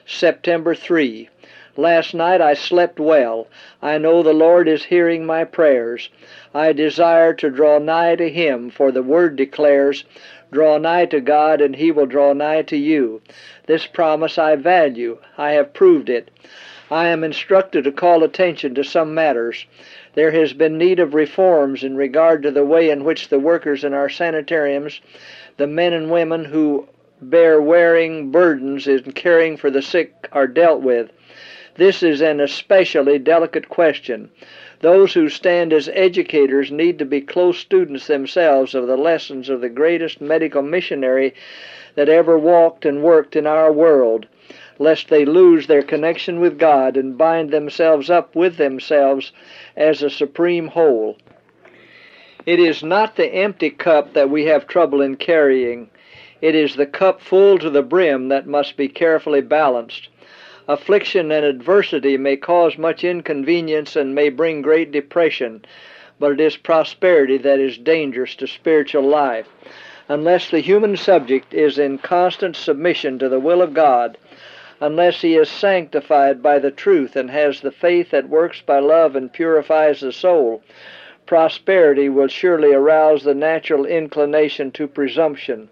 September 3. Last night I slept well. I know the Lord is hearing my prayers. I desire to draw nigh to Him, for the Word declares, "Draw nigh to God, and He will draw nigh to you." This promise I value. I have proved it. I am instructed to call attention to some matters. There has been need of reforms in regard to the way in which the workers in our sanitariums, the men and women who bear wearing burdens in caring for the sick, are dealt with. This is an especially delicate question. Those who stand as educators need to be close students themselves of the lessons of the greatest medical missionary that ever walked and worked in our world, lest they lose their connection with God and bind themselves up with themselves as a supreme whole. It is not the empty cup that we have trouble in carrying. It is the cup full to the brim that must be carefully balanced. Affliction and adversity may cause much inconvenience and may bring great depression, but it is prosperity that is dangerous to spiritual life. Unless the human subject is in constant submission to the will of God, unless he is sanctified by the truth and has the faith that works by love and purifies the soul, prosperity will surely arouse the natural inclination to presumption.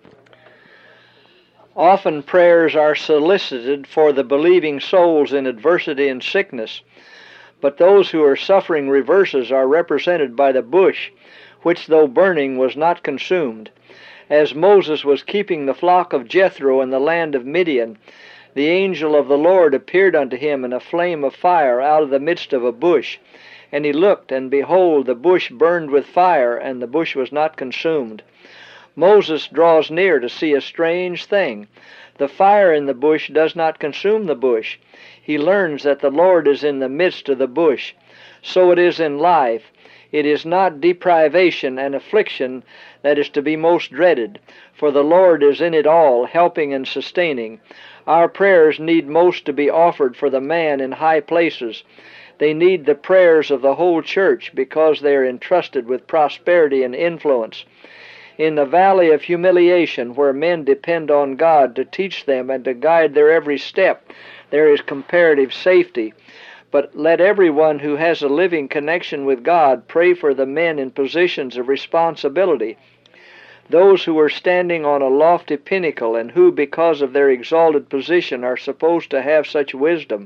Often prayers are solicited for the believing souls in adversity and sickness, but those who are suffering reverses are represented by the bush, which though burning was not consumed. As Moses was keeping the flock of Jethro in the land of Midian, the angel of the Lord appeared unto him in a flame of fire out of the midst of a bush. And he looked, and behold, the bush burned with fire, and the bush was not consumed. Moses draws near to see a strange thing. The fire in the bush does not consume the bush. He learns that the Lord is in the midst of the bush. So it is in life. It is not deprivation and affliction that is to be most dreaded, for the Lord is in it all, helping and sustaining. Our prayers need most to be offered for the man in high places. They need the prayers of the whole church because they are entrusted with prosperity and influence. In the valley of humiliation, where men depend on God to teach them and to guide their every step, there is comparative safety. But let everyone who has a living connection with God pray for the men in positions of responsibility, those who are standing on a lofty pinnacle and who, because of their exalted position, are supposed to have such wisdom.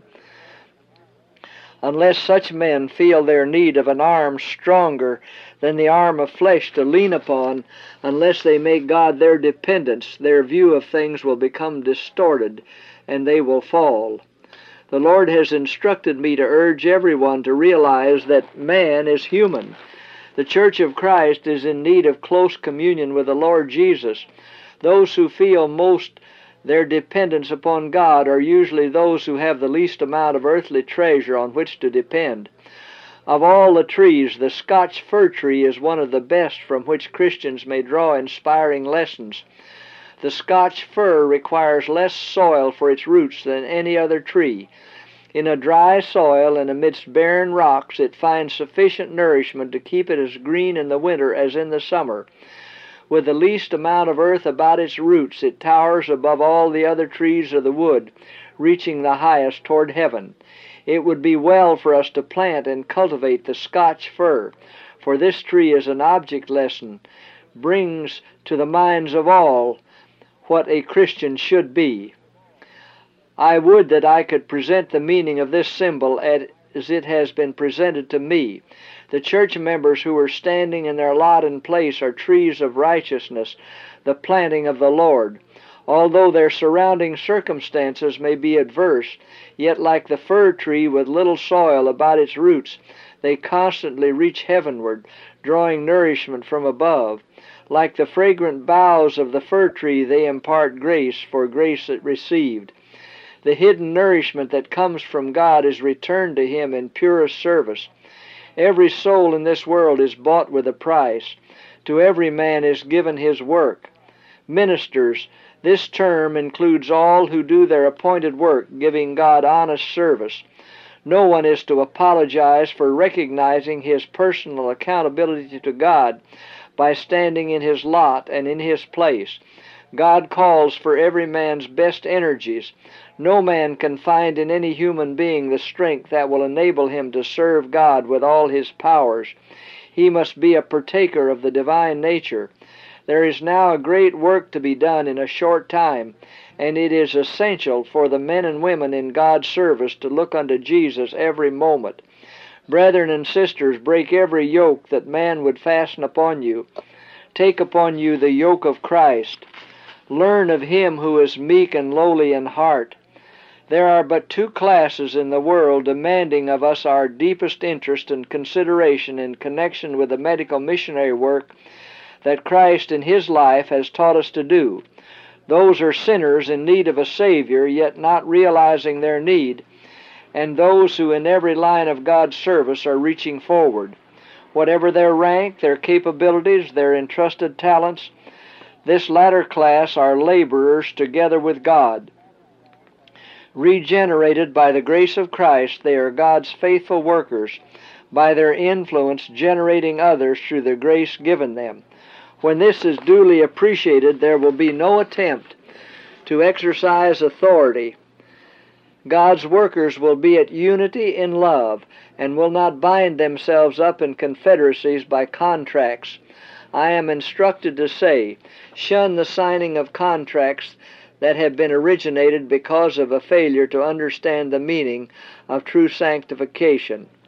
Unless such men feel their need of an arm stronger than the arm of flesh to lean upon, unless they make God their dependence, their view of things will become distorted and they will fall. The Lord has instructed me to urge everyone to realize that man is human. The Church of Christ is in need of close communion with the Lord Jesus. Those who feel most their dependence upon God are usually those who have the least amount of earthly treasure on which to depend. Of all the trees, the Scotch fir tree is one of the best from which Christians may draw inspiring lessons. The Scotch fir requires less soil for its roots than any other tree. In a dry soil and amidst barren rocks, it finds sufficient nourishment to keep it as green in the winter as in the summer. With the least amount of earth about its roots, it towers above all the other trees of the wood, reaching the highest toward heaven. It would be well for us to plant and cultivate the Scotch fir, for this tree is an object lesson, brings to the minds of all what a Christian should be. I would that I could present the meaning of this symbol as it has been presented to me. The church members who are standing in their lot and place are trees of righteousness, the planting of the Lord. Although their surrounding circumstances may be adverse, yet like the fir tree with little soil about its roots, they constantly reach heavenward, drawing nourishment from above. Like the fragrant boughs of the fir tree, they impart grace for grace received. The hidden nourishment that comes from God is returned to Him in purest service. Every soul in this world is bought with a price. To every man is given his work. Ministers, this term includes all who do their appointed work, giving God honest service. No one is to apologize for recognizing his personal accountability to God by standing in his lot and in his place. God calls for every man's best energies. No man can find in any human being the strength that will enable him to serve God with all his powers. He must be a partaker of the divine nature. There is now a great work to be done in a short time, and it is essential for the men and women in God's service to look unto Jesus every moment. Brethren and sisters, break every yoke that man would fasten upon you. Take upon you the yoke of Christ. Learn of Him who is meek and lowly in heart. There are but two classes in the world demanding of us our deepest interest and consideration in connection with the medical missionary work that Christ in His life has taught us to do. Those are sinners in need of a Savior, yet not realizing their need, and those who in every line of God's service are reaching forward. Whatever their rank, their capabilities, their entrusted talents, this latter class are laborers together with God. Regenerated by the grace of Christ, they are God's faithful workers, by their influence generating others through the grace given them. When this is duly appreciated, there will be no attempt to exercise authority. God's workers will be at unity in love, and will not bind themselves up in confederacies by contracts. I am instructed to say, shun the signing of contracts that have been originated because of a failure to understand the meaning of true sanctification.